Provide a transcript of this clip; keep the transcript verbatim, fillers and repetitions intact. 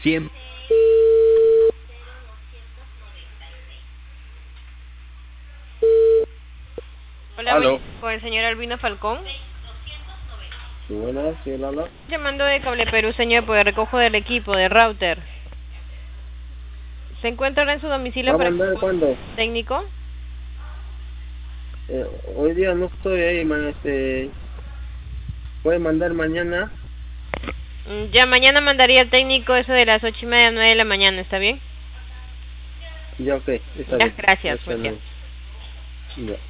Siempre. Hola, Aló. con el señor Albino Falcón. Sí, buenas, sí, él habla. Llamando de Cable Perú, señor, por el recojo del equipo, de router. ¿Se encuentra ahora en su domicilio ¿Va a para mandar cuándo? técnico? Eh, hoy día no estoy ahí, man, este... ¿Puede mandar mañana? Mm, Ya mañana mandaría el técnico eso de las ocho y media, nueve de la mañana, ¿está bien? Ya, ok, está Ya, bien. gracias, Ocho, buen día. nueve. Ya.